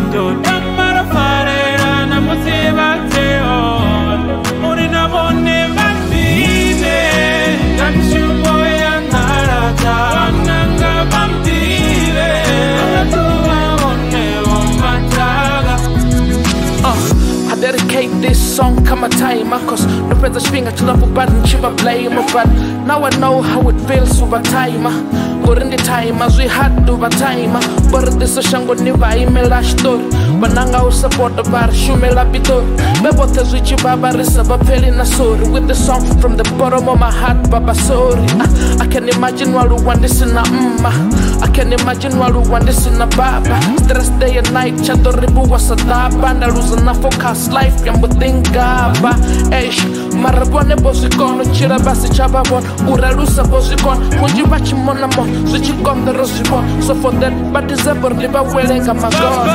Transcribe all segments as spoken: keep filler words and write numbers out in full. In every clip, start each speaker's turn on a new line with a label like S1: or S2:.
S1: Nito Tamara Farera Namusiba Teo Urina Bone Bambine Ganshumoya Narata Nanga Bambine Tua One Womataga.
S2: I dedicate this song kama timer, cause no friends spinga to love but chiba blame. But now I know how it feels over timer. During the time as we had to over timer, but this is shango niva imela story. Bananga who support the bar shumela pitor. Bebote zwichi baba risa bapeli na sorry. With the song from the bottom of my heart, baba sorry. I, I can imagine walu want this in a mma. I can imagine walu want this in a baba. Stress day and night, chado ribu was a daba. And I lose enough focus life, yambo thingaba. Eish, marabone bozikono, chira basi chababon. Uralusa bozikon, kunji bachi monamon. Switch it on the rosibon. So for that, but is ever live a welling, my God.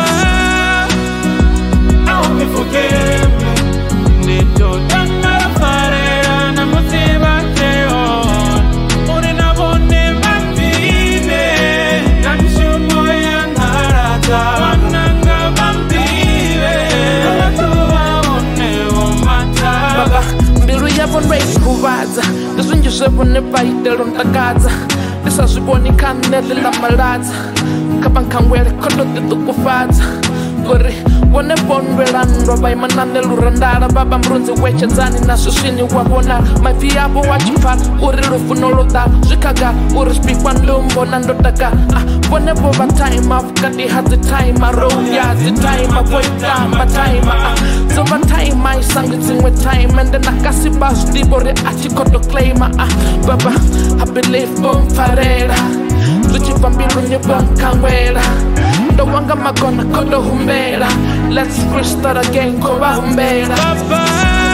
S1: I'll be forgive me. Nito Tamara Farera Namusiba Teo Urina Bone Bambine Ganshumoya Narata Nanga Bambine Tua One Womataga.
S2: Baba, mbilu yavon race kuvaza. Dizunju sevone baitelo ntakaza. Disa zwiboni kanele la malaza. Kabankangwele kono titukufaza. Gore, wone bonwe landwa by manane lurandara. Baba mrunzi weche zani na susini wabona. Maifi yabo wachipala, uri rufunolo da. Zikaga, uri spikwa ndumbo na ndotaka. Ah, wone bova time, avukadi hazi time. Road yazi time, avoid time, time. Ah, zova time, I sang it with time. And then I kasi basu dibore achikoto claim. Ah, baba, I believe bon farera. Luchi bambilu nye bon kangwela. The wanga magona kodo humbera. Let's restart again, koba humbera.
S1: Papa,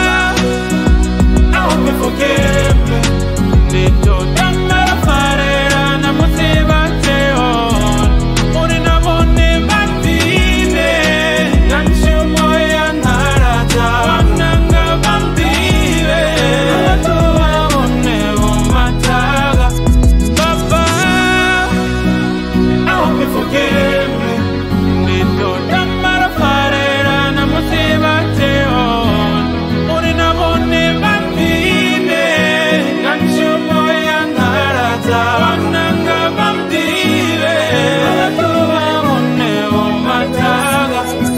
S1: I hope you forgive me. Nito Tamara Farera Namusiba Teo Urina Bone Bambine Ganshumoya Narata Nanga Bambine Tua One Womataga. Papa, I hope you forgive me. Nito Tamara Farera Namusiba Teo Urina Bone Bambine Ganshumoya Narata Nanga Bambine Tua One Womataga.